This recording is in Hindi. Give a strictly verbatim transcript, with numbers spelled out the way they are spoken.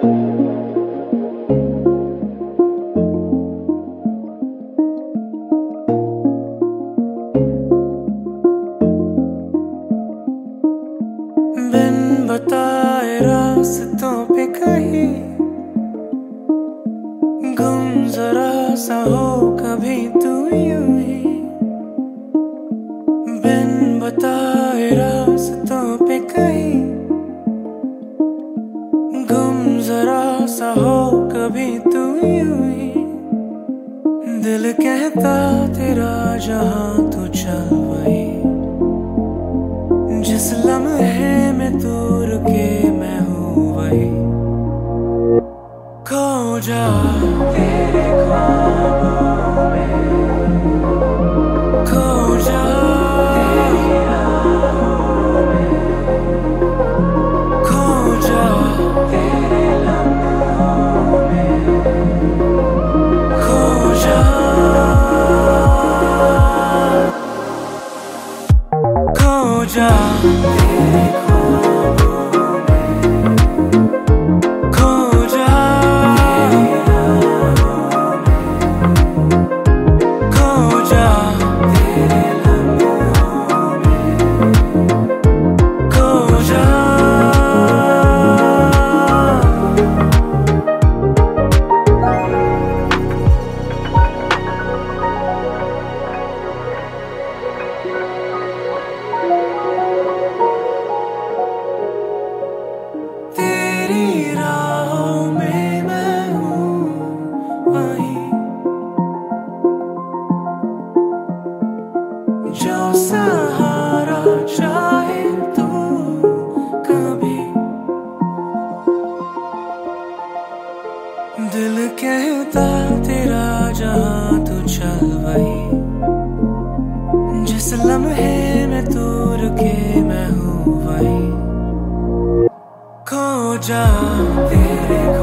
बिन बताए रास्तों पे कहीं गुम जरा सा हो कभी तू यूं ही। बिन बताए रास्तों पे कहीं गुम जरा सा हो कभी तू यूं ही। दिल कहता तेरा जहां तू चल वही, जिस लम्हे में तू रुके मैं हूँ वही। खो जा तेरे ख्वाबों में, खो जा तेरी राहों में, खो जा तेरे लम्हों में, खो जा खो जा तेरे ख्वाबों में, खो जा तेरी राहों में, खो जा तेरे लम्हों में, खो जा। तेरी राहों में मैं हूँ वही, जो सहारा चाहे तू कभी। दिल कहता तेरा जहां तू चल वही, जिस लम्हे में तू रुके मैं हूँ वही। खो जा तेरे